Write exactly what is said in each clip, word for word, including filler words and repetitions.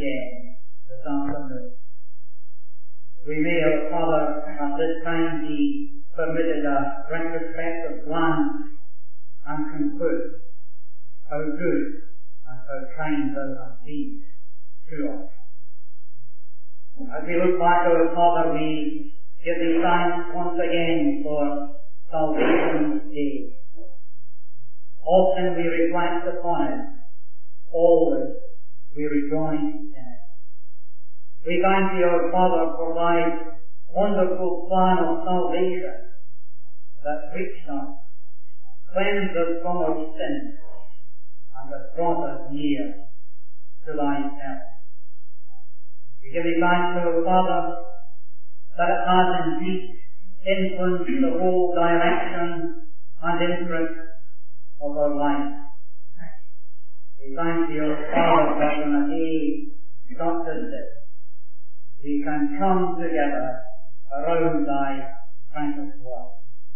again this afternoon. We may, our Father, at this time be permitted a retrospective glance and conclude how good and how kind thou hast been to us. As we look back, our Father, we give thee thanks once again for Salvation Day. Often we reflect upon it, always we rejoice in it. We thank thee, our Father, for thy wonderful plan of salvation that reached us, cleansed us from our sins, and has brought us near to thyself. We give thee thanks, our Father, that it has indeed influenced the whole direction and interest of our life. We thank thee, our Father, that on a day such as this, we can come together around thy precious word.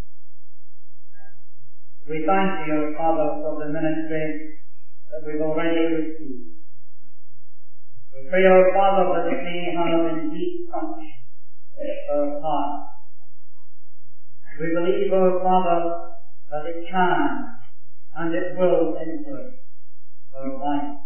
We thank thee, our Father, for the ministry that we've already received. We pray, our Father, that it may have indeed touched our hearts. We believe, our Father, that it can and it will influence our life.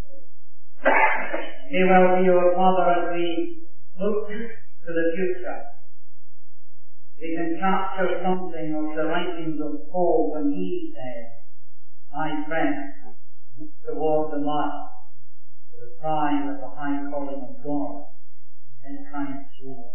May well be, our Father, as we look to the future, we can capture something of the writings of Paul when he said, I press toward the mark, the prize of the high calling of God in Christ Jesus.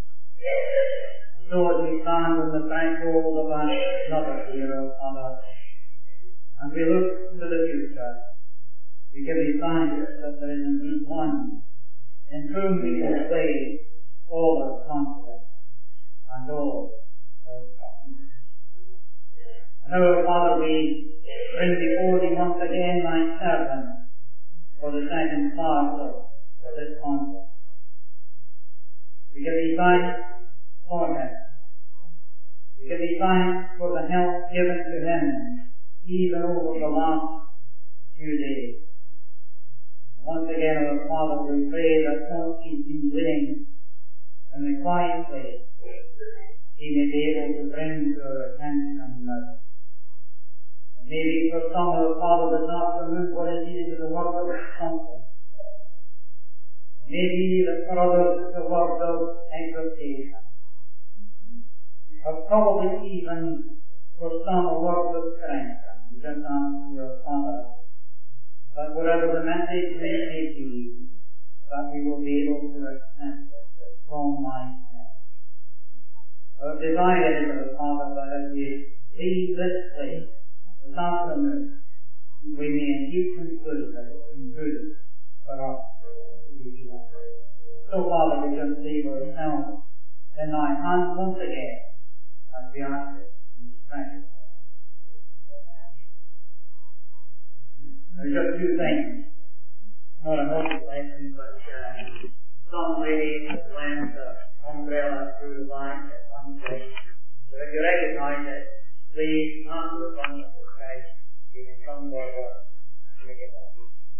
So as we stand on the threshold of another year, O Father, and we look to the future, we give thee thanks that there is indeed one in whom we can place all our confidence and all our trust. Now, O Father, we bring before thee once again thy servant for the second part of, of this conference. We give thee thanks for him. We give thee thanks for the help given to him even over the last few days. Once again, our Father, we pray that what he's been doing in the quiet place, he may be able to bring to our attention now. Maybe for some, our Father, this afternoon, what is needed is a word of comfort. Maybe that for others it's a word of exhortation. Or probably even for some a word of strength. We just ask your Father that whatever the message may be, that we will be able to accept it from myself. Our desire is, our Father, that as we leave this place this afternoon, we may indeed conclude that it's been good for us to be here. So, Father, we just leave ourselves in thy hands once again, as we ask it in precious. There's just two things. Not a multi lesson, but uh, some lady has lent the umbrella through the line at one place. So if you recognize it, please, not to the front of the Christ, you can come forward and make it up.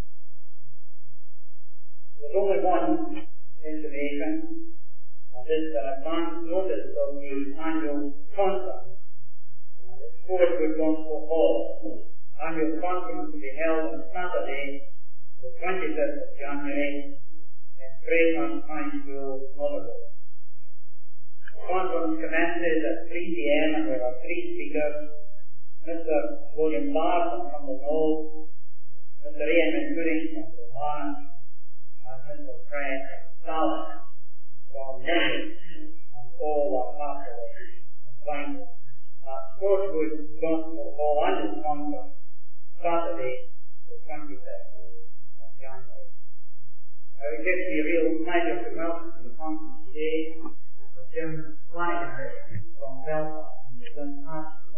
There's only one information, and this is an advance notice of the annual conference. It's Forestwood Gospel Hall. Annual conference to be held on Saturday, the twenty-fifth of January, in Creighton High School, Motherwell. The conference commences at three p.m. and there are three speakers: Mister William Larson from the Knoll, Mister Ian McGooding from the Barn, and Mister Fred Stalin from London, and all are heartily invited at Forestwood Gospel Hall Annual Conference, Saturday, the twenty-fifth of January. Now, it gives me a real pleasure to welcome to the conference today Jim Flanagan from Belfast, and the Glen Pastor.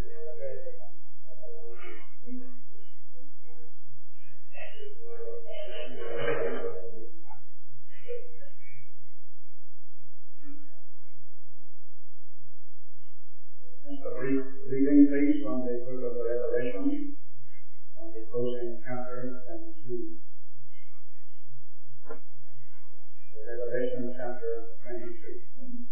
Just a brief reading, please, from the book of Revelation, on the closing chapter twenty-two. Revelation chapter twenty-three.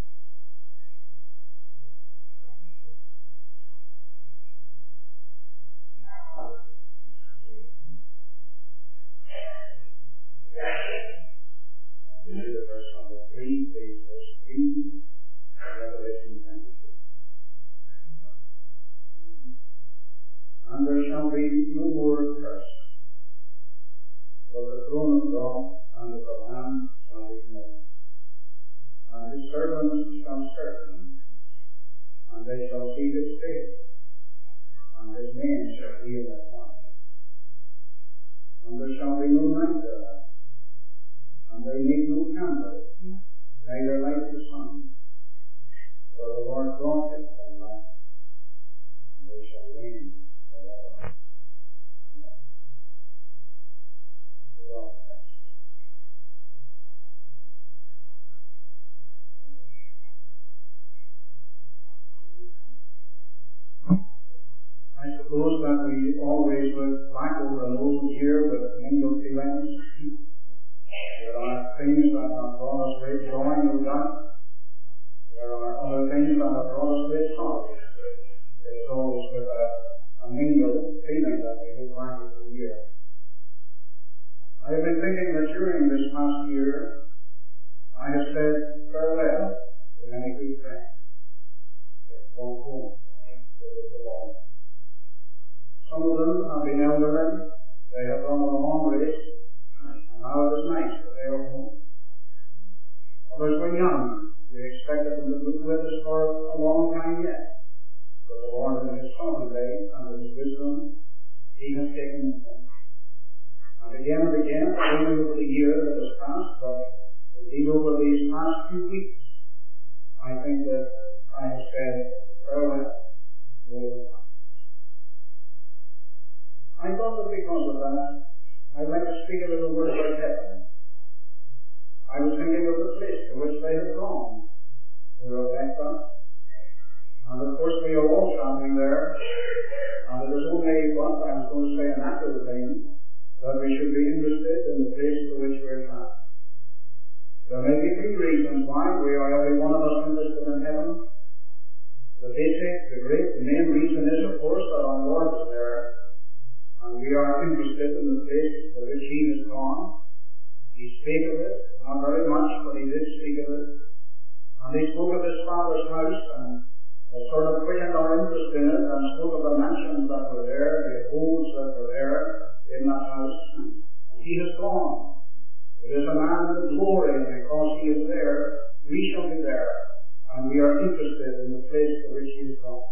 Verse number three, page verse three, Revelation twenty-three. And there shall be no more curse, but the throne of God and of the Lamb shall be known, and his servants shall serve him, and they shall see his face, and his name shall be in their hearts. And there shall be no night there, and they need no candle, neither light the sun, for the Lord God is their light, and they shall reign forever. I suppose that we always look back over an old year with mingled feelings. There are things that have brought us great joy, no doubt. There are other things that have brought us great sorrow. It is always with a, a mingled feeling that we look back at the year. I have been thinking that during this past year, I have said farewell to many good friends. They have gone home to the Lord. Some of them have been elderly. They have run a long race. And now it is nice that they are home. Others were young. We expected them to be with us for a long time yet. But the Lord in his sovereignty and in his wisdom, he has taken them home. And again and again, not only over the year that has passed, but indeed over these past few weeks, I think that I have said farewell more than once. I thought that because of that, I'd like to speak a little word about heaven. I was thinking of the place to which they have gone. They have left us. And of course we are all traveling there. And it is only what I was going to say a natural thing, that we should be interested in the place to which we are traveling. There may be three reasons why we are every one of us interested in heaven. The basic, the great, the main reason is of course that our Lord is there. And we are interested in the place to which he has gone. He spake of it, not very much, but he did speak of it. And he spoke of his Father's house and uh, sort of quickened our interest in it and spoke of the mansions that were there, the abodes that were there in that house. And he has gone. It is a man in glory, and because he is there, we shall be there. And we are interested in the place to which he has gone.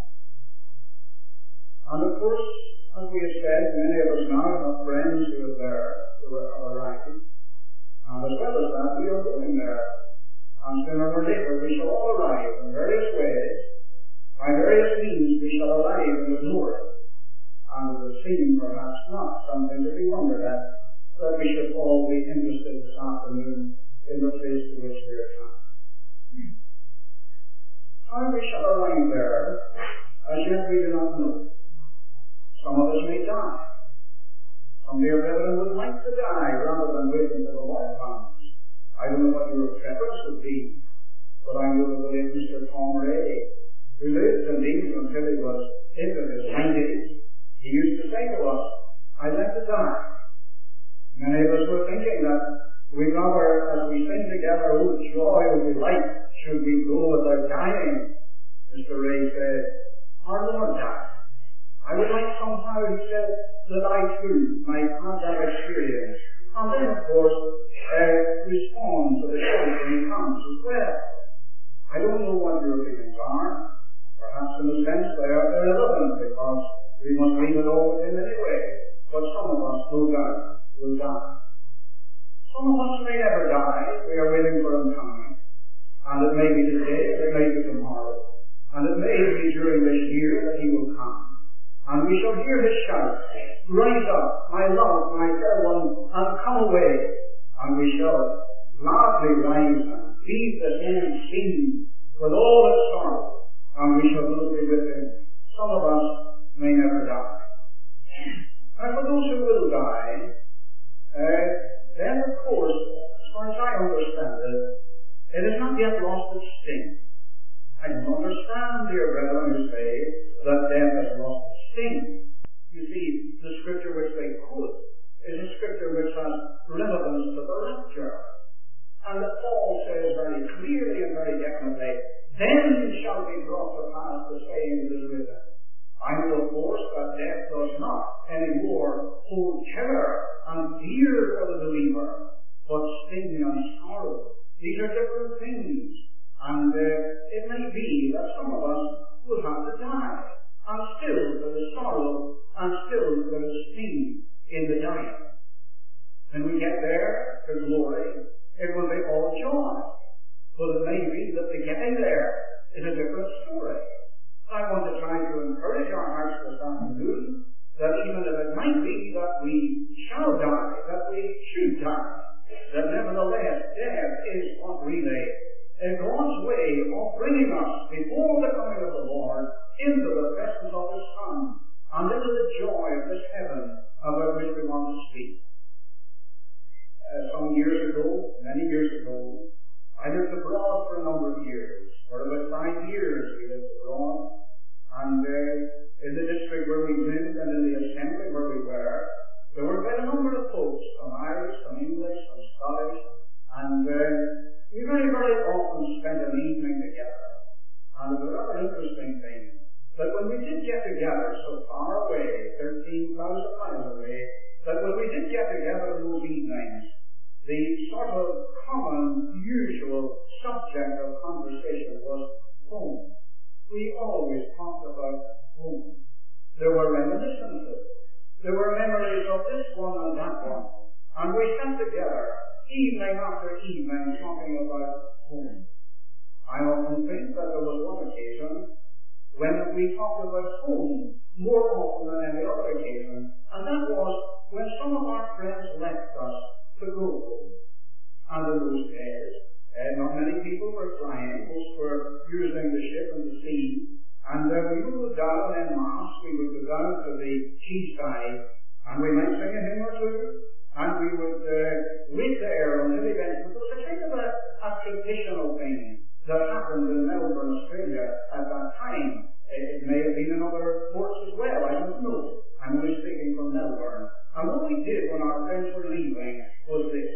And of course, as we have said, many of us now have friends who are there, who have arrived. And as well as that, we are going there. And sooner or later, we shall all arrive in various ways. By various means, we shall arrive in the glory. And it would seem perhaps not something to be wondered at, that we should all be interested this afternoon in the place to which we are coming. How we shall arrive there, as yet we do not know. Some of us may die. Some dear brethren would like to die rather than wait until the Lord comes. I don't know what your preference would be, but I know the late Mister Tom Ray, who lived indeed until he was into his nineties. He used to say to us, I'd like to die. Many of us were thinking that we'd rather, as we sing together, oh joy, oh delight, should we go without dying. Mister Ray said, our Lord died. I would like somehow, he said, that I too might have that experience. And then, of course, uh, respond to the Lord when he comes as well. I don't know what your feelings are. Perhaps in a sense they are irrelevant because we must leave it all with him anyway. But some of us, no doubt, will die. Some of us may never die. We are waiting for him coming. And it may be today, it may be tomorrow. And it may be during this year that he will come. And we shall hear his shout, rise up, my love, my fair one, and come away. And we shall gladly rise and leave this old scene with all its sorrow, and we shall go be with him. Some of us may never die. And for those who will die, uh, then of course, as far as I understand it, sting. You see, the scripture which they quote is a scripture which has relevance to the rapture. And that Paul says very clearly and very definitely, then shall be brought to pass the saying that is written. I know, of course, that death does not any more hold terror and fear for the believer, but sting and sorrow. These are different things. And uh, it may be that some of us will have to die. And still there is sorrow, and still there is sting in the dying. When we get there to glory, it will be all joy. But it may be that the getting there is a different story. I want to try to encourage our hearts this afternoon that even if it might be that we shall die, that we should die, that nevertheless death is what really is God's way of bringing us before the coming of the Lord into the presence of His Son and into the joy of this heaven about which we want to speak. Uh, some years ago, many years ago, I lived abroad for a number of years. For about five years we lived abroad. And uh, in the district where we lived and in the assembly where we were, there were quite a number of folks, some Irish, some English, some Scottish, and uh, we very, very often spent an evening together. And it was a rather interesting thing that when we did get together so far away, thirteen thousand miles away, that when we did get together in those evenings, the sort of common, usual subject of conversation was home. We always talked about home. There were reminiscences. There were memories of this one and that one. And we sat together, evening after evening, talking about home. I often think that there was one occasion when we talked about home more often than any other occasion, and that was when some of our friends left us to go home. And in those days, uh, not many people were flying, most were using the ship and the sea, and uh, we would go down en masse, we would go down to the quayside, and we might sing a hymn or two, and we would uh, wait there until eventually. It was a kind of a, a traditional thing that happened in Melbourne, Australia at that time. It, it may have been in other ports as well, I don't know. I'm only speaking from Melbourne. And what we did when our friends were leaving was this.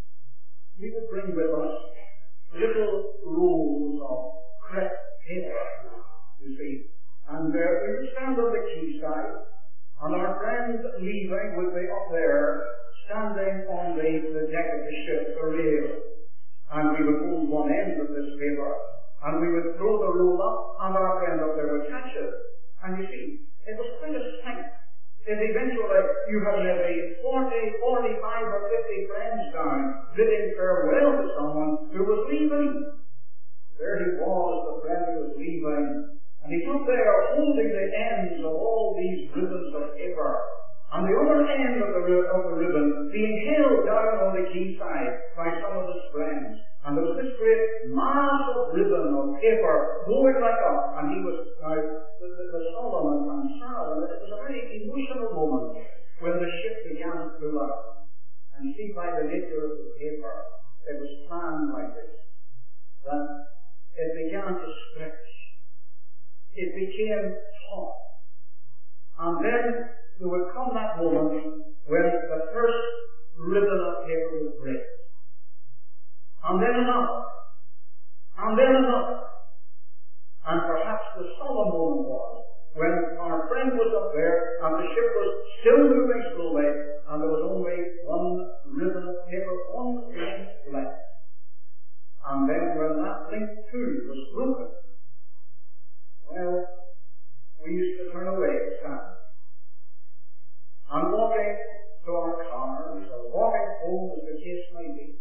We would bring with us little rolls of crepe paper, you see. And uh, we would stand on the quayside, and our friends leaving would be up there, standing on the, the deck of the ship, the rail. And we would hold one end of this paper, and we would throw the roll up, and our friend up there would catch it. And you see, it was quite a sight. If eventually you had maybe forty, forty-five or fifty friends down, bidding farewell to someone who was leaving. There he was, the friend who was leaving, and he's up there holding the ends of all these ribbons of paper, and the other end of the, of the ribbon being held down on the quayside by some of his friends. And there was this great mass of ribbon of paper going right up, and he was, now, the, the, the solemn and sad, and it was a very emotional moment when the ship began to pull up. And see, by the nature of the paper, it was planned like this, that it began to stretch. It became taut. And then there would come that moment when the first ribbon of paper would break. And then another. And then another. And perhaps the solemn moment was when our friend was up there and the ship was still moving slowly and there was only one ribbon of paper, one length left. And then when that link too was broken, well, we used to turn away sad. And walking to our cars or walking home as the case may be,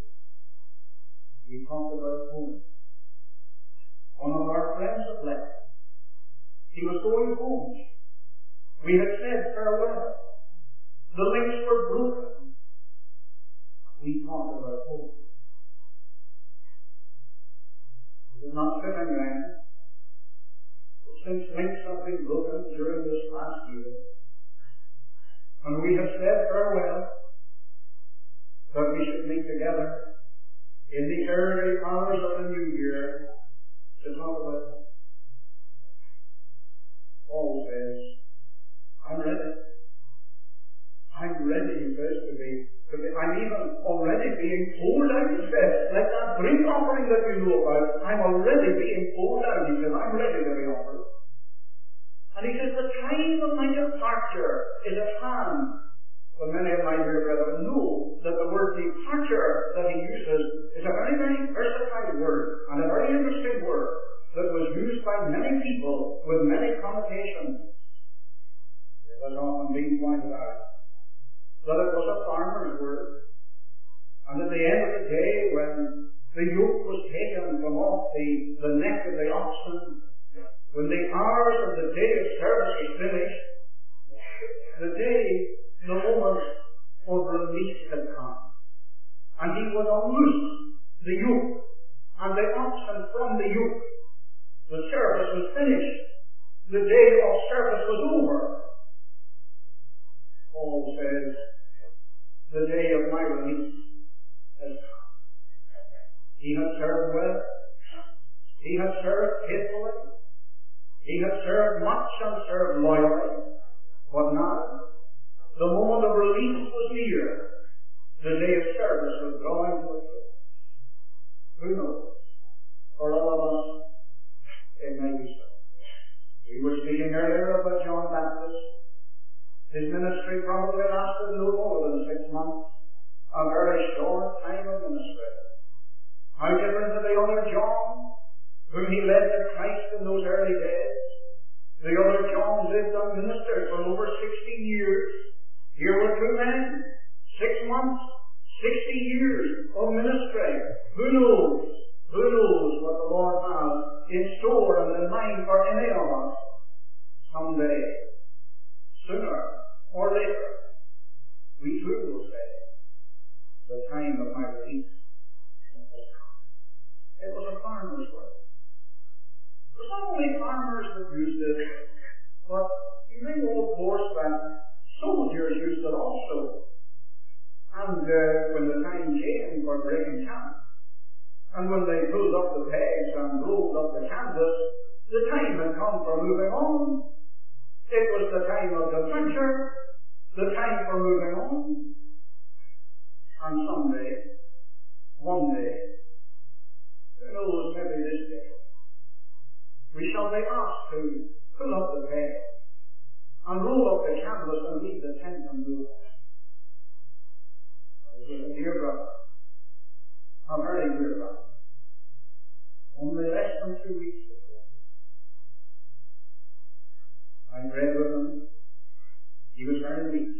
we talked about home. One of our friends had left. He was going home. We had said farewell. The links were broken. We talked about home. It was not fitting then. But since links have been broken during this last year, and we have said farewell, that we should meet together in the early hours of the new year to talk about it. Paul says, being poured out, he said, like that drink offering that we know about. I'm already being poured out. He said, I'm ready to be offered. And he says, the time of my departure is at hand. But many of my dear brethren know that the word departure that he uses is a very, very versatile word and a very interesting word that was used by many people with many connotations. It has often been pointed out that it was a farmer's word. And at the end of the day, when the yoke was taken from off the, the neck of the oxen, when the hours of the day of service was finished, the day, the moment of release had come. And he would unloose the yoke and the oxen from the yoke. The service was finished. The day of service was over. Paul says, the day of my release has come. He had served well. He had served faithfully. He had served much and served loyally. But now, the moment of release was near. The day of service was drawing to a close. Who knows? For all of us, it may be so. We were speaking earlier about John Baptist. His ministry probably lasted no more than six months. A very short time of ministry. How different to the other John, whom he led to Christ in those early days. The other John lived and ministered for over sixty years. Here were two men, six months, sixty years of ministry. Who knows? Who knows what the Lord has in store and in mind for any of us someday, sooner or later. We too will say, the time of my release has come. It was a farmer's word. It was not only farmers that used it, but you may know, of course, that soldiers used it also. And uh, when the time came for breaking camp, and when they pulled up the pegs and rolled up the canvas, the time had come for moving on. It was the time of departure, the time for moving on. And someday, one day, who knows, maybe this day, we shall be asked to pull up the peg and roll up the canvas and leave the tent and move on. I was with a dear brother, a very dear brother, only less than two weeks ago. I read with him. He was very weak.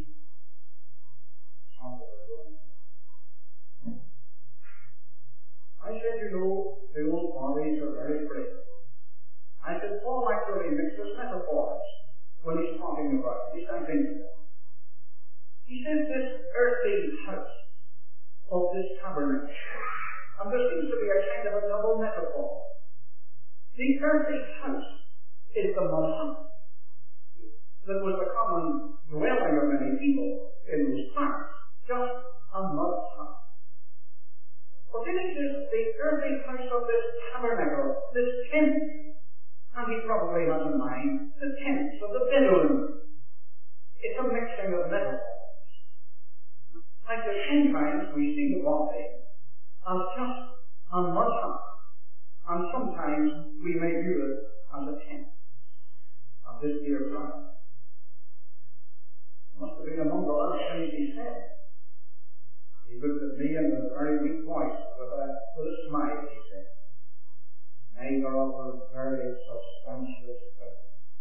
I said, you know, the old bodies are very frail. I said, Paul actually mixes metaphors when he's talking about it. He's not thinking about it. He says this earthly house of this tabernacle. And there seems to be a kind of a double metaphor. The earthly house is the mud hut that was the common dwelling of many people in those parts. Just a mud hut. But then he says the earthly house of this tabernacle, this tent. And he probably has in mind the tents of the Bedouin. It's a mixing of metaphors. Like the sometimes we see the body as just a mud hut, and sometimes we may view it as a tent. And this dear brother must have been among the last things he said. He looked at me in a very weak voice with a, with a smile, he said, neither of us very substantial stuff.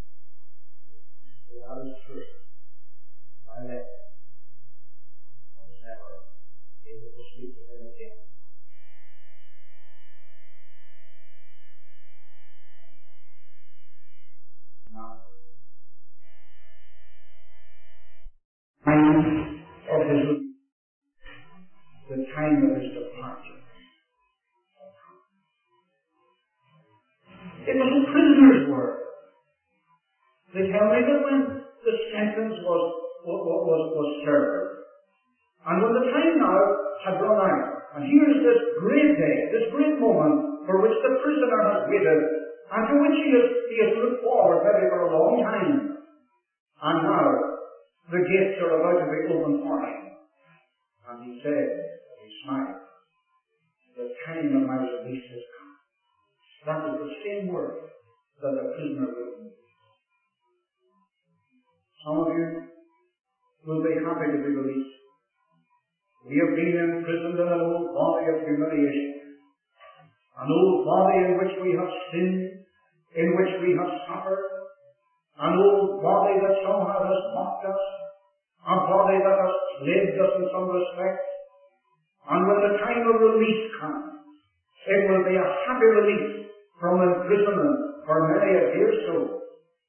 That is true. I left him. I was never able to speak to him again. Now, time of his release, the time of his departure. It was a prisoner's word. They tell me that when the sentence was, was, was, was served, and when the time now had run out, and here is this great day, this great moment for which the prisoner has waited, and to which he has, he has looked forward maybe for a long time, and now the gates are about to be opened for him. And he said, he smiled, time of my release has come. That is the same word that the prisoner will use. Some of you will be happy to be released. We have been imprisoned in an old body of humiliation, an old body in which we have sinned, in which we have suffered, an old body that somehow has mocked us, a body that has plagued us in some respects. And when the time of release comes, it will be a happy release from imprisonment for many a dear soul.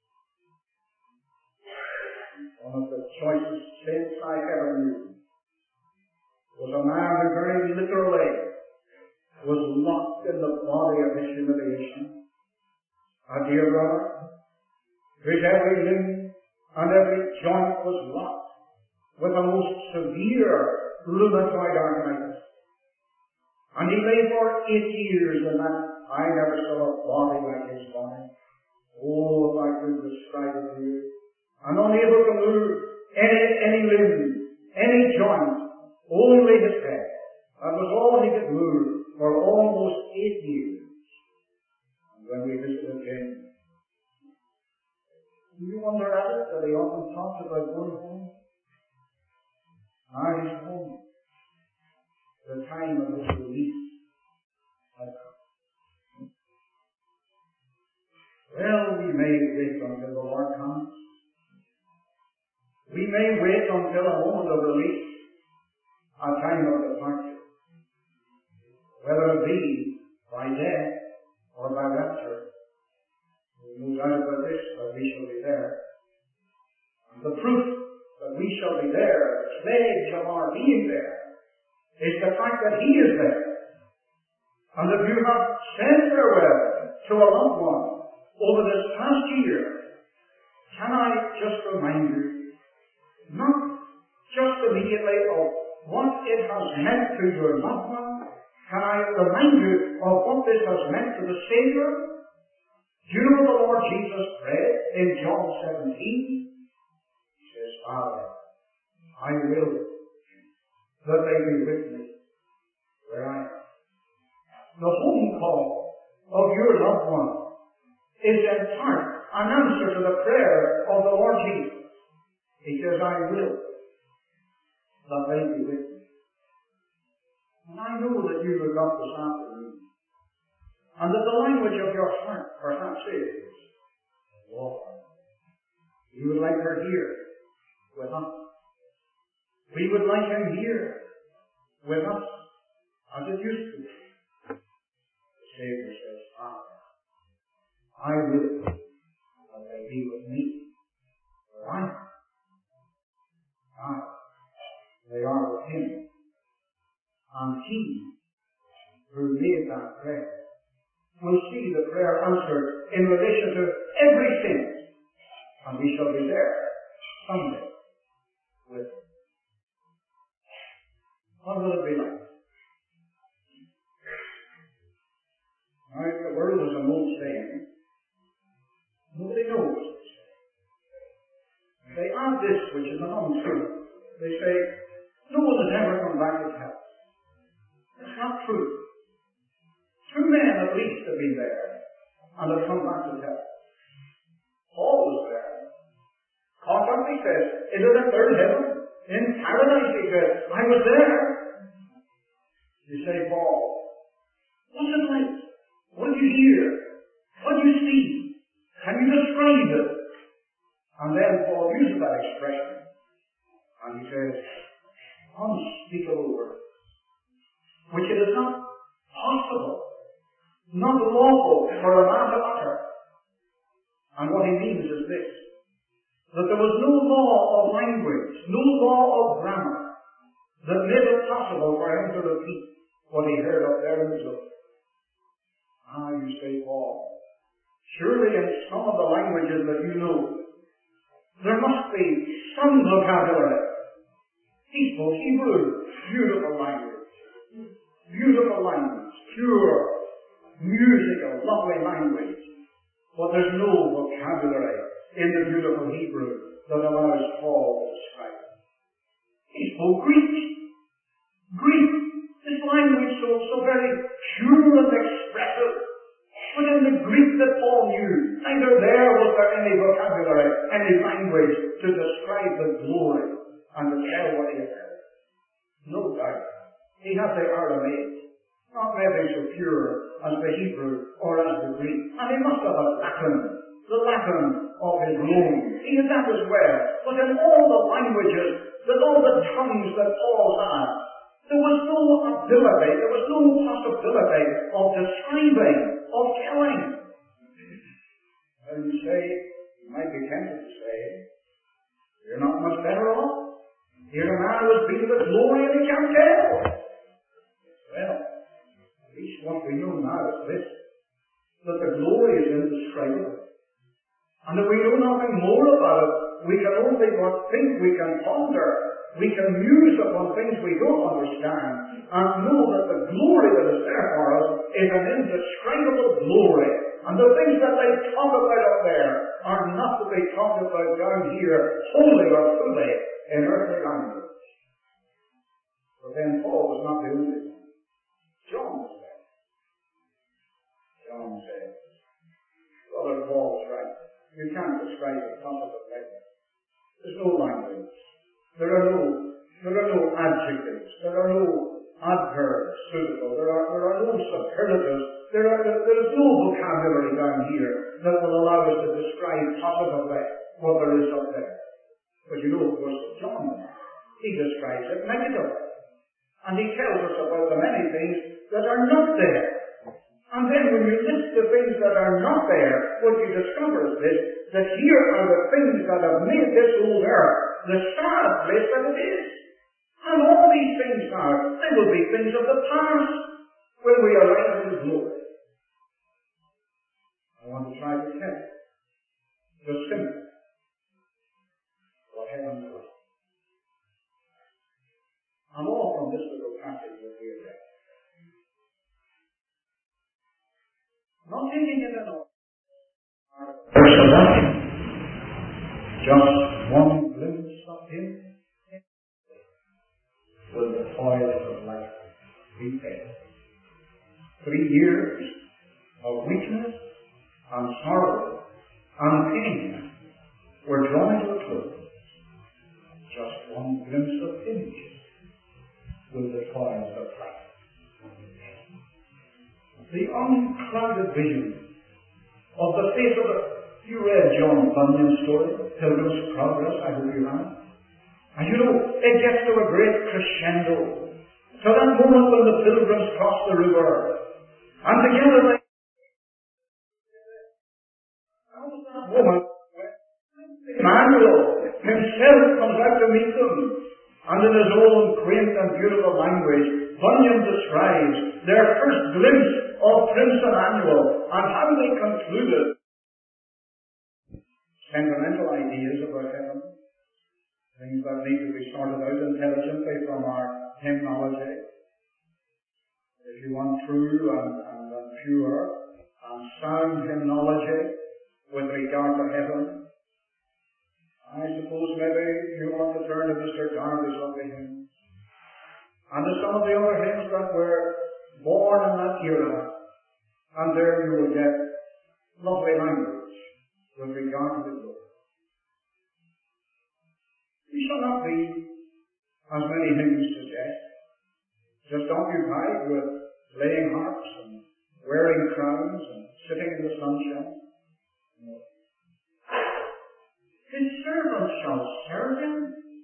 One of the choicest saints I ever knew was a man who very literally was locked in the body of his humiliation. A dear brother, whose every limb and every joint was locked with a most severe rheumatoid arthritis. And he lay for eight years in that. I never saw a body like his body. Oh, if I could describe it to you. And unable to move any, any limb, any joint, only his head. That was all he could move for almost eight years. And when we visited him, do you wonder at it that he often talked about going home? Now he's home. The time of his release has come. Well, we may wait until the Lord comes. We may wait until a moment of release, a time of departure. Whether it be by death or by rapture, there's no doubt about this, that we shall be there. And the proof that we shall be there, the pledge of our being there, is the fact that He is there. And if you have said farewell to a loved one over this past year, can I just remind you, not just immediately of what it has meant to your loved one, can I remind you of what this has meant to the Savior? Do you know the Lord Jesus prayed in John seventeen? He says, Father, I will that they be with me where I am. The home call of your loved one is in part an answer to the prayer of the Lord Jesus. He says, I will that they be with me. And I know that you look up this afternoon, and that the language of your heart perhaps is, Lord, you would like her here with us. We would like him here with us, as it used to be. The Savior says, Father, I will that they be with me where I am. Now, they are with him. And he who made that prayer will see the prayer answered in relation to every sin. And we shall be there someday with him. What will it be like? Now, the world is an old saying. Nobody knows what to say. They add this, which is an untruth. They say, no one has ever come back to health. It's not true. Two men at least have been there and have come back to health. Paul was there. Constantly says, is it a third heaven? In paradise, he says, I was there. You say, Paul, what's it like? What did you hear? What did you see? Can you describe it? And then Paul uses that expression. And he says, unspeakable words, which it is not possible, not lawful for a man to utter. And what he means is this, that there was no law of language, no law of grammar, that made it possible for him to repeat what he heard up there in the book. Ah, you say, Paul, surely in some of the languages that you know, there must be some vocabulary. He spoke Hebrew, beautiful language, beautiful language, pure, musical, lovely language. But there's no vocabulary in the beautiful Hebrew that allows Paul to describe it. He spoke Greek. Greek, this language so so very pure and expressive. But in the Greek that Paul knew, neither there was there any vocabulary, any language to describe the glory and to tell what he had heard. No doubt. He had the Aramaic, not maybe so pure as the Hebrew or as the Greek. And he must have had Latin, the Latin of his Rome. He had that as well. But in all the languages, with all the tongues that Paul had, there was no ability, there was no possibility of describing, of telling. And you say, you might be tempted to say, you're not much better off. Here a man who has been to the glory and he can't tell. Well, at least what we know now is this, that the glory is indescribable. And if we know nothing more about it, we can only but think, we can ponder, we can muse upon things we don't understand, and know that the glory that is there for us is an indescribable glory. And the things that they talk about up there are not to be talked about down here wholly or fully in earthly language. But then Paul was not the only one. John was there. John said, Brother Paul was right. You can't describe the concept of life. There's no language. There are no, there are no adjectives. There are no adverbs suitable. There are, there are no superlatives. There are, there, there is no vocabulary down here that will allow us to describe positively what there is up there. But you know, of course, John, he describes it negatively. And he tells us about the many things that are not there. And then when you list the things that are not there, what you discover is this, that here are the things that have made this old earth the sad place that it is. And all these things now, they will be things of the past when we arrive in the glory. I want to try to tell you the symbol of heaven's life. And all from this little passage that we have read. Not taking it at all. Verse eleven. Just one glimpse of him will the toils of life be paid. Three years of weakness and sorrow and pain were drawn to a close. Just one glimpse of him will the toils of life be paid. The unclouded vision of the face of the... You read John Bunyan's story, Pilgrim's Progress, I hope you have. And you know, it gets to a great crescendo. To that moment when the pilgrims cross the river. And together they... How was that moment when Emmanuel himself comes out to meet them? And in his own quaint and beautiful language, Bunyan describes their first glimpse of Prince Emmanuel and how they concluded sentimental ideas about heaven, things that need to be sorted out intelligently from our hymnology. If you want true and, and, and pure and sound hymnology with regard to heaven, I suppose maybe you want to turn to Mister Darby's lovely hymns and to some of the other hymns that were born in that era, and there you will get lovely language with regard to the glory. We shall not be, as many hymns suggest, just occupied with playing harps and wearing crowns and sitting in the sunshine. No. His servants shall serve him.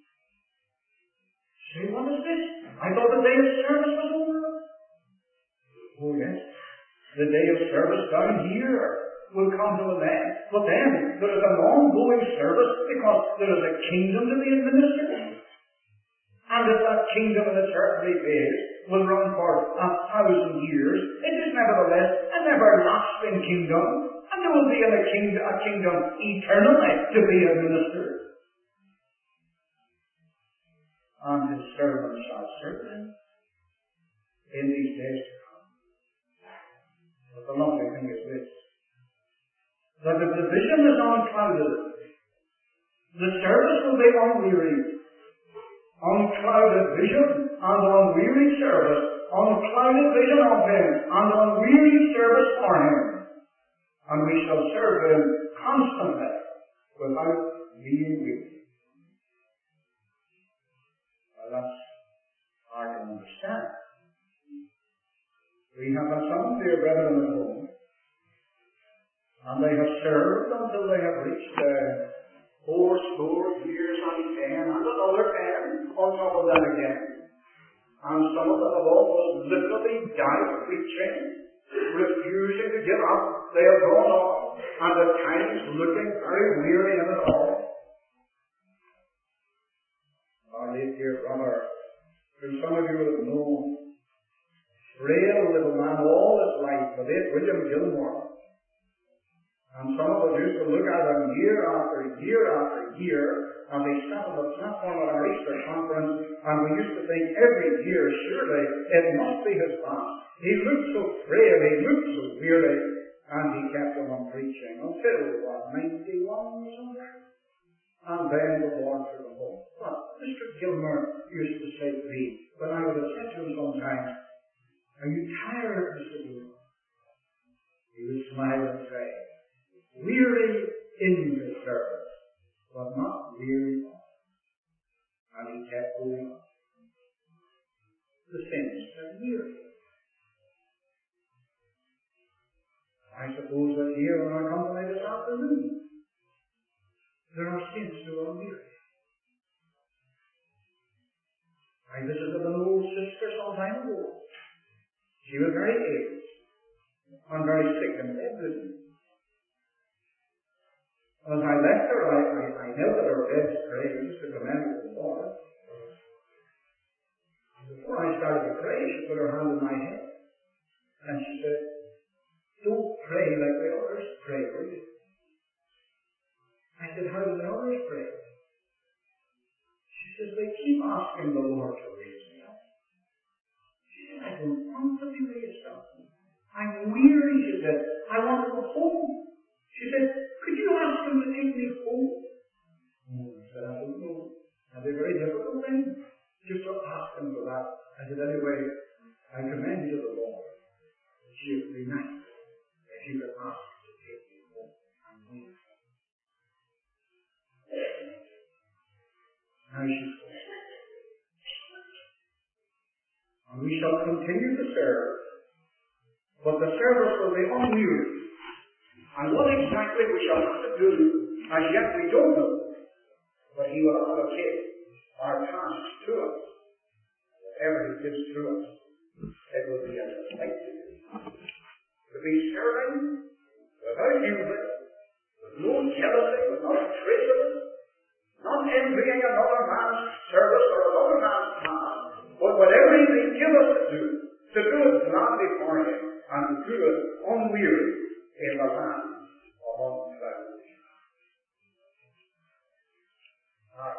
Say, what is this? I thought the day of service was over. Oh yes, the day of service down here will come to an end. But then, there is an ongoing service because there is a kingdom to be administered. And if that kingdom in its earthly phase will run for a thousand years, it is nevertheless an everlasting kingdom. And there will be a kingdom, a kingdom eternally to be administered. And his servants shall serve him in these days to come. But the lovely thing is this, that if the vision is unclouded, the service will be unwearied. Unclouded vision and unwearied service unclouded vision of Him, and unwearied service for Him. And we shall serve Him constantly, without being weary. Well, that's hard to understand. We have had some dear brethren at home, and they have served until they have reached uh, four score years and ten, and another ten on top of that again. And some of them have almost literally died preaching, refusing to give up. They have gone on, and at times looking very weary in it all. Our late dear brother, who some of you have known, frail little man all his life, the late William Gilmore. And some of us used to look at him year after year after year, and they sat on the platform at our Easter conference, and we used to think every year, surely it must be his last. He looked so frail, he looked so weary, and he kept on preaching until, what, ninety-one or something? And then the Lord took him home. But Mister Gilmer used to say to me, when I would have said to him sometimes, "Are you tired, Mister Gilmer?" He would smile and say, "Weary in the service, but not weary of." And he kept going on. The saints are weary. I suppose that here in our company this afternoon, there are saints who are weary. I visited an old sister some time ago. She was very ill and very sick and bedridden. As I left her, I, I, I knelt at her bed to pray, just to commend the Lord. And before I started to pray, she put her hand on my head, and she said, "Don't pray like the others pray, will you?" I said, "How do the others pray?" She said, "They keep asking the Lord to raise me up." She said, "I don't want to be raised up. I'm weary," she said. "I want to go home." She said, "Could you ask him to take me home?" Oh, I said, "I don't know. That'd be a very difficult thing, just to ask him for that." I said, "Anyway, I commend you to the Lord. She would be nice if you could ask him to take me home and leave." Now she's home. And we shall continue to serve, but the service will be unwearied. And what exactly we shall have to do, as yet we don't know, but He will allocate our tasks to us. Whatever He gives to us, it will be a delight to do. To be serving without envy, with no jealousy, with not a trace of it, not envying another man's service or another man's task, but whatever He may give us to do, to do it gladly for Him, and to do it unwearied in the land of unclouded vision. Now,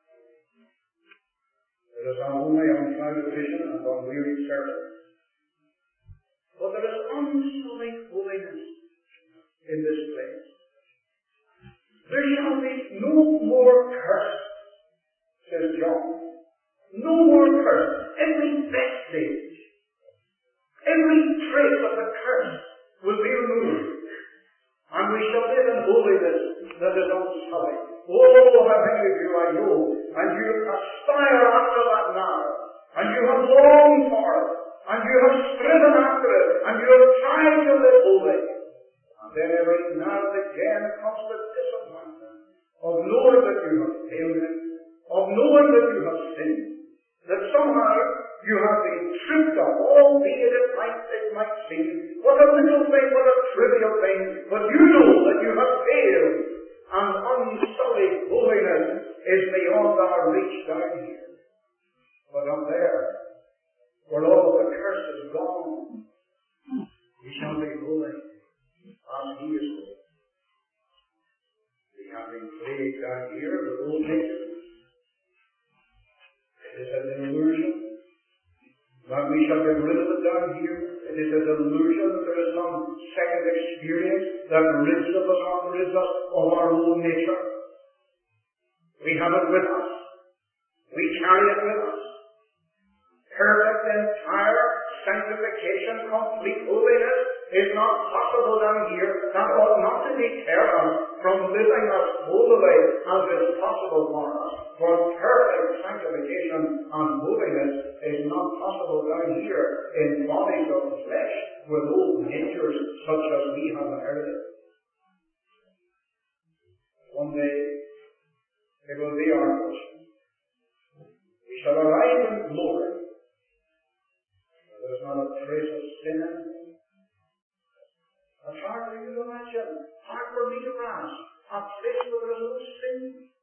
there is not only unclouded vision and unwearied service, but there is unsullied holiness in this place. There shall be no more curse, says John. No more curse. Every vestige, every trace of the curse will be removed. And we shall live in holiness that is unsullied. Oh, how many of you I know, and you aspire after that now, and you have longed for it, and you have striven after it, and you have tried to live holy. And then every now and again comes the disappointment of knowing that you have failed it, of knowing that you have sinned, that somehow you have been tripped up, albeit it might, it might seem, what a little thing, what a trivial thing, but you know that you have failed, and unsullied holiness is beyond our reach down here. But up there, where all the curse is gone, we shall be holy, as He is holy. We have been plagued down here with old nature. It is an illusion that we shall get rid of it down here. It is an illusion that there is some second experience that rids of us or rids us of our old nature. We have it with us. We carry it with us. perfect, entire sanctification, complete holiness is not possible down here. That ought not to deter us from living as holy as is possible for us. For perfect sanctification and holiness is not possible down here in bodies of flesh with old natures such as we have inherited. One day it will be our portion. We shall arrive in glory. There is not a trace of sin in it. It's hard for you to imagine, hard for me to grasp, a place where there is no sin.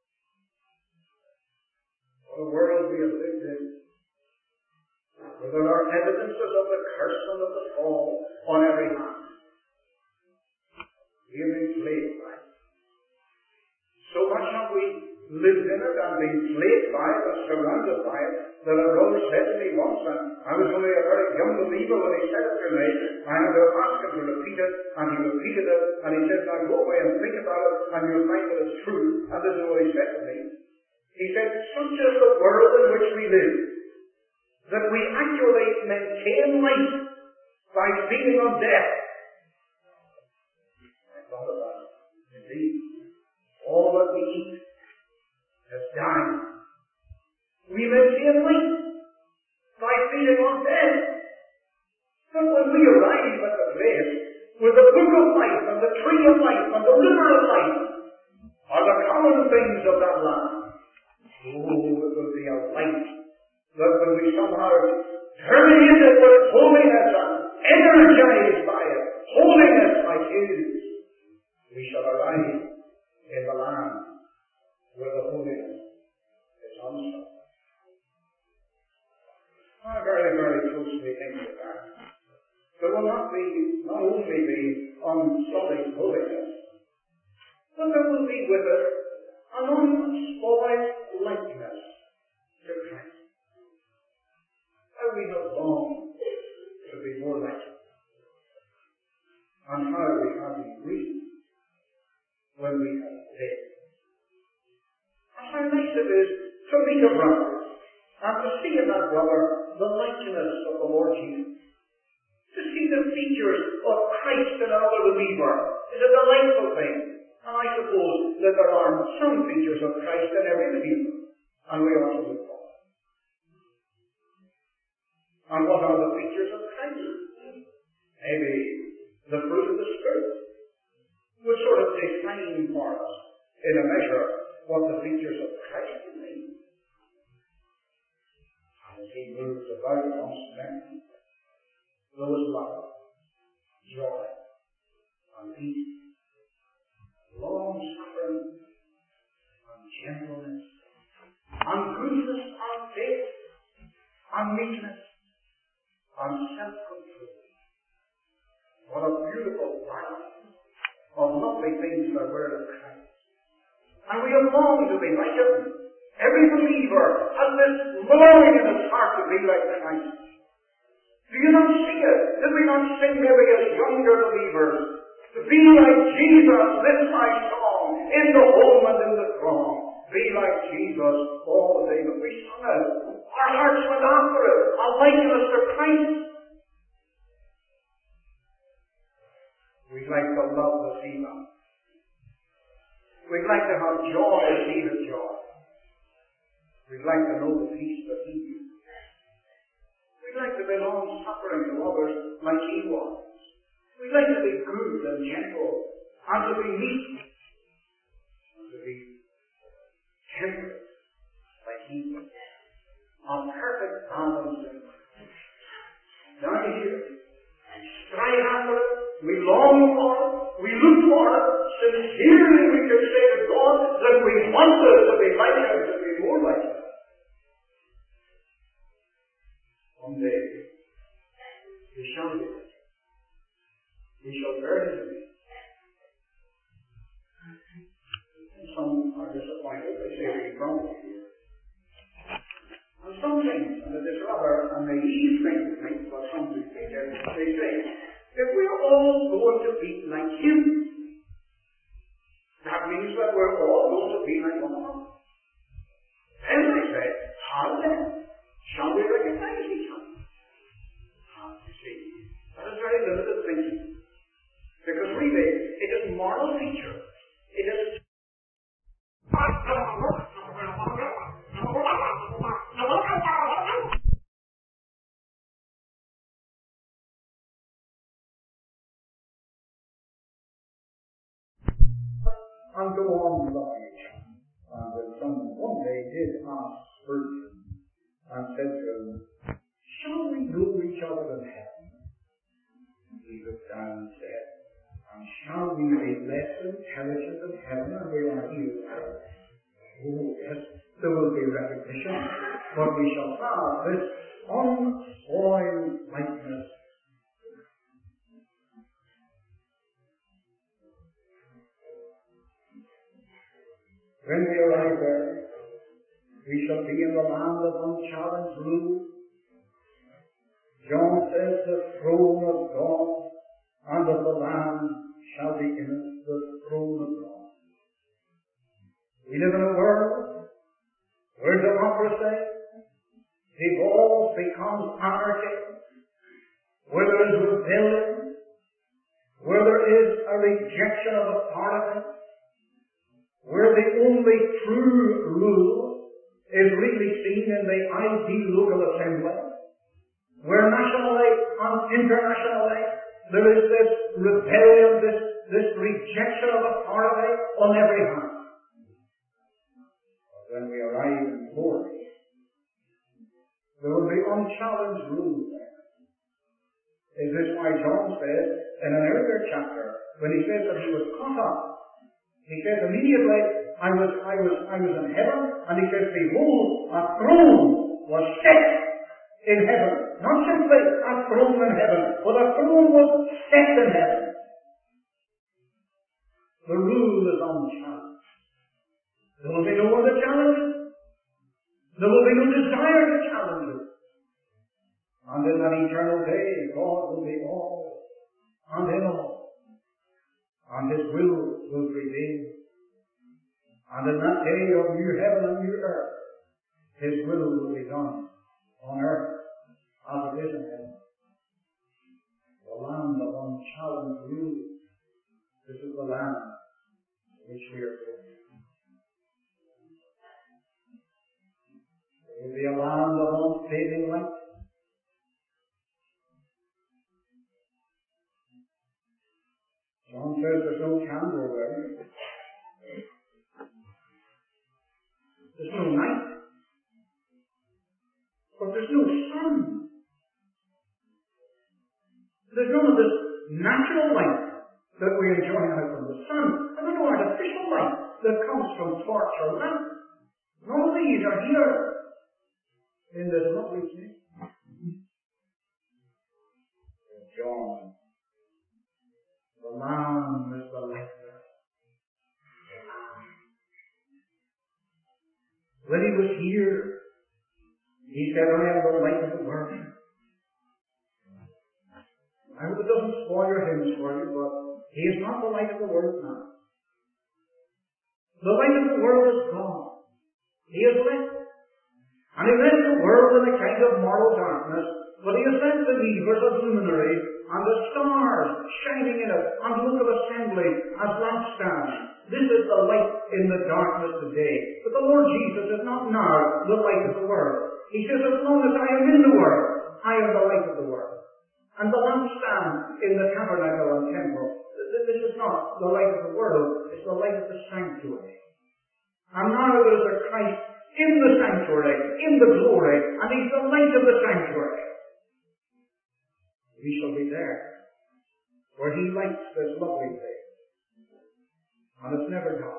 What a world we have lived in, where there are evidences of the curse and of the fall on every hand. We have been plagued by it. So much have we lived in it and been plagued by it and surrounded by it, that a brother said to me once, and I was only a very young believer when he said it to me, I had to ask him to repeat it, and he repeated it, and he said, now go away and think about it, and you'll find that it's true. And this is what he said to me. He said, such is the world in which we live, that we actually maintain life by feeding on death. I thought about it. Indeed, all that we eat is dying. We maintain life by feeding on death. But when we arrive at the place where the book of life and the tree of life and the river of life are the common things of that land, oh, it will be a light that will be somehow permeated with holiness and energized by it. Holiness like His. We shall arrive in the land where the holiness is unstopped. I very, very closely think of that. There will not be, not only be unsullied holiness, but there will be with it an unspoiled likeness to Christ. How we have longed to be more like Him, and how we have been grieved when we have failed. And how nice it is to meet a brother, and to see in that brother the likeness of the Lord Jesus. To see the features of Christ in another believer is a delightful thing. And I suppose that there are some features of Christ in every believer, and we ought to look for them. And what are the features of Christ? Maybe the fruit of the Spirit would sort of define for us, in a measure, what the features of Christ mean. As He moves about amongst men, there was love, joy, and peace, long suffering, and gentleness, and goodness, and faith, and meekness, and self-control. What a beautiful balance of lovely things there were in Christ. And we have longed to be like Him. Every believer has this longing in his heart to be like Christ. Do you not see it? Did we not sing maybe as younger believers? To be like Jesus, this my song, in the home and in the throng. Be like Jesus all the day that we sung it. Our hearts went after it. A likeness to Christ. We'd like to love as He loves. We'd like to have joy as He has joy. We'd like to know the peace that He knew. We'd like to be long-suffering to others like He was. We'd like to be good and gentle, and to be meek, and to be temperate like He was. A perfect balance in Christ. Down here, we strive after it, we long for it, we look for it. Sincerely we can say to God that we want us to be like Him, to be more like Him. One day, we shall be like Him. We shall bear His image. Some are disappointed. They say we wrong here. And some things, and it is rather a naive thing to think, but some do think it, they say, if we are all going to be like Him, that means that we're all going to be like one another. Then they say, how then shall we recognize each other? very limited thinking. Because really, it is moral feature. It is and go on loving each other. And when someone one day did ask Spurgeon and said to him, shall we know each other in heaven? He looked down and said, and shall we be less intelligent in heaven than we are here? Oh yes, there will be recognition, but we shall have this unspoiled likeness. When we arrive there, we shall be in the land of unchallenged rule. John says the throne of God and of the Lamb shall be in it, the throne of God. We live in a world where democracy devolves, becomes anarchy, where there is rebellion, where there is a rejection of authority, where the only true rule is really seen in the ideal local assembly, where nationally and internationally there is this rebellion, this, this rejection of authority on every hand. But when we arrive in glory, there will be unchallenged rule there. Is this why John says in an earlier chapter, when he says that he was caught up, he says immediately, I was, I was, I was in heaven, and he says, behold, a throne was set in heaven. Not simply a throne in heaven, but a throne was set in heaven. The rule is unchallenged. There will be no other challenge. There will be no desire to challenge it. And in that eternal day, God will be all and in all. And His will will prevail. And in that day of new heaven and new earth, His will will be done on earth as it is in heaven. The land of unchallenged rule. This is the land which we are going. It will be a land of unfading light. John says there's no candle there. There's no night. But there's no sun. There's none of this natural light that we enjoy now from the sun. And there's no artificial light that comes from torch or lamp. None of these are here in this lovely place. John, the Lamb is the light. When He was here, He said, I am the light of the world. I hope it doesn't spoil your hymns for you, but He is not the light of the world now. The light of the world is God. He is lit. And He left the world in a kind of moral darkness, but He has sent believers as luminaries and the stars shining in it and local assembly as lampstands. This is the light in the darkness today. But the Lord Jesus is not now the light of the world. He says, as long as I am in the world, I am the light of the world. And the lampstand in the tabernacle and temple, this is not the light of the world, it's the light of the sanctuary. And now there is a Christ in the sanctuary, in the glory, and He's the light of the sanctuary. We shall be there, where He lights this lovely place. And it's never dark.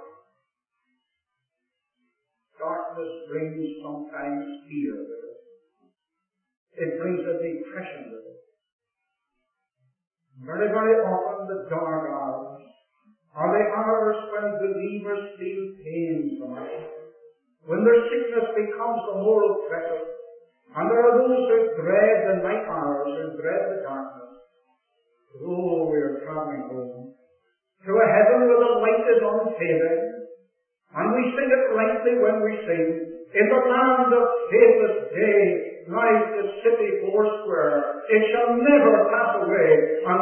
Darkness brings sometimes fear with it. It brings a depression with it. Very, very often the dark hours are the hours when believers feel pain from it. When their sickness becomes the more oppressive. And there are those who dread the night hours, who dread the darkness. Oh, we are traveling home to a heaven where the light is unfading. And we sing it rightly when we sing, in the land of faithless day lies the city foursquare. It shall never pass away, and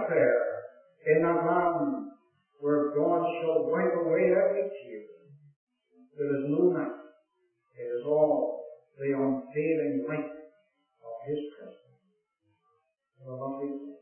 up there in a land where God shall wipe away every tear. There is no night. It is all the unfailing light of His presence. What a lovely place.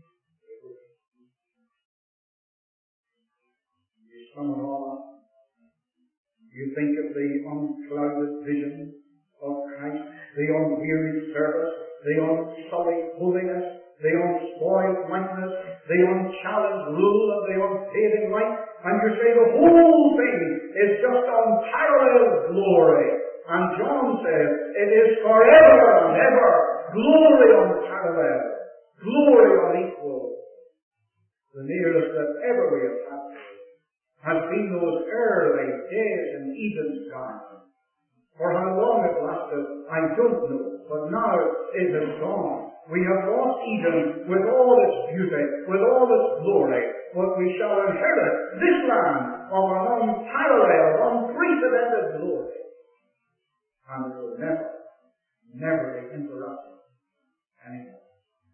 You sum it all up. You think of the unclouded vision of Christ, the unwearied service, the unsullied holiness, the unspoiled likeness, the unchallenged rule of the unfading light, and you say the whole thing is just unparalleled glory. And John says it is forever and ever glory unparalleled, glory unequal. The nearest that ever we have had has been those early days in Eden's garden. For how long it lasted, I don't know, but now it has gone. We have lost Eden with all its beauty, with all its glory, but we shall inherit this land of an unparalleled, unprecedented glory. And it will never, never be interrupted anymore.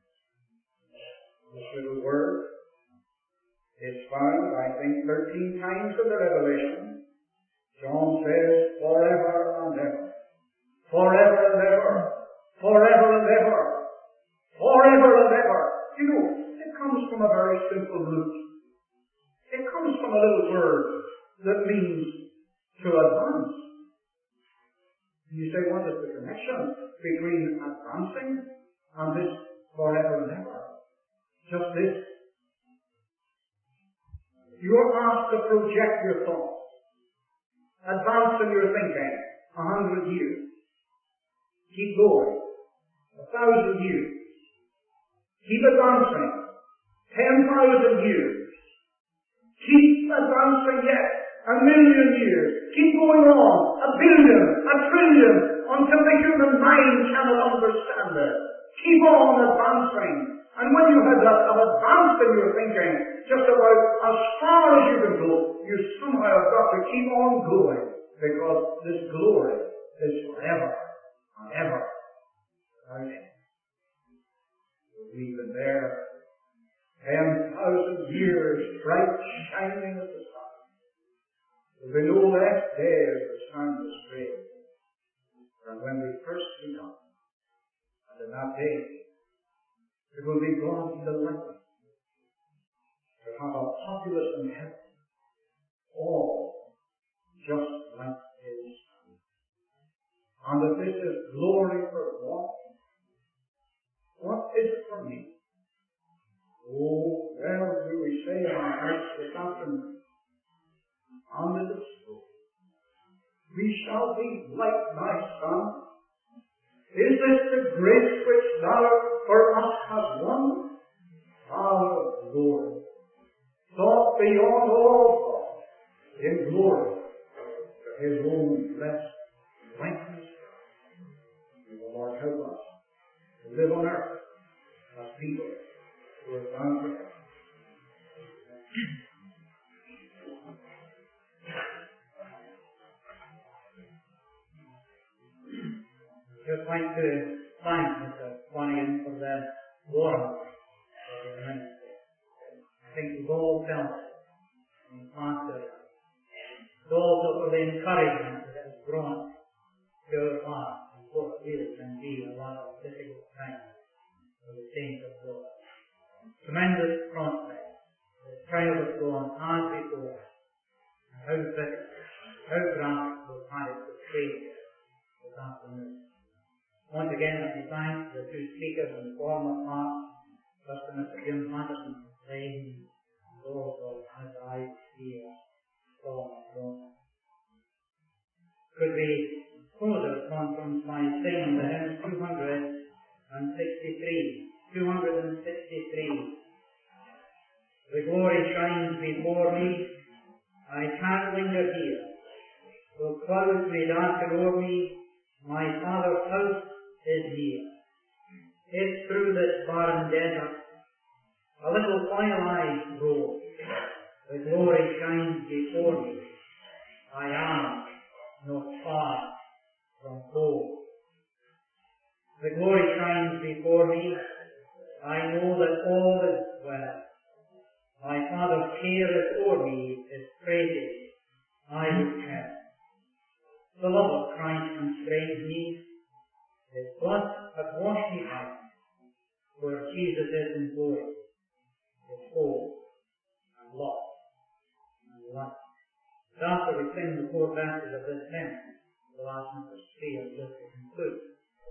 This little word is found, I think, thirteen times in the Revelation. John says, forever and ever, forever and ever, forever and ever, forever and ever. You know, it comes from a very simple root. It comes from a little word that means to advance. You say, what is the connection between advancing and this forever and ever? Just this. You are asked to project your thoughts. Advance in your thinking a hundred years. Keep going. A thousand years. Keep advancing. Ten thousand years. Keep advancing yet. A million years. Keep going on. A billion. A trillion. Until the human mind cannot understand it. Keep on advancing. And when you have advanced in your thinking, just about as far as you can go, you somehow have got to keep on going, because this glory is forever and ever without end. We've been there ten thousand years, bright shining as the sun. There will be no less days the sun is great than when we first began. And in that day, it will be God's delight to have a populace in heaven, all just like His Son. And if this is glory for God, what is it for me? Oh, well, do we say in our hearts this afternoon, and it is so. We shall be like my Son. Is this the grace which thou for us hast won? Our glory, thought beyond all thought, in glory, to His own blessed likeness. May the Lord help us to live on earth as people who are bound for heaven. Just like to thank Mister Flanagan for the water for the ministry. I think we've all felt it in the past. It's also for the encouragement that has grown to our hearts in what really can be a lot of difficult times for the saints of God. Tremendous prospect. The trial has gone as before. And how bitter, how grand we've had it with faith this afternoon. Once again, let me thank the two speakers in the former part, Mister Mister Jim Patterson for playing, and also as I see Paul McDonald. Could we close our conference by singing the hymn two hundred sixty-three? two hundred sixty-three. The glory shines before me, I can't linger here. Though clouds may darken o'er me, my Father's house is near. It's through this barren desert, a little while I roam. The glory shines before me. I am not far from home. The glory shines before me. I know that all is well. wash me out where Jesus is in glory, with whole and love and life. And after we sing the four verses of this hymn, we'll ask Mister Spear just to conclude.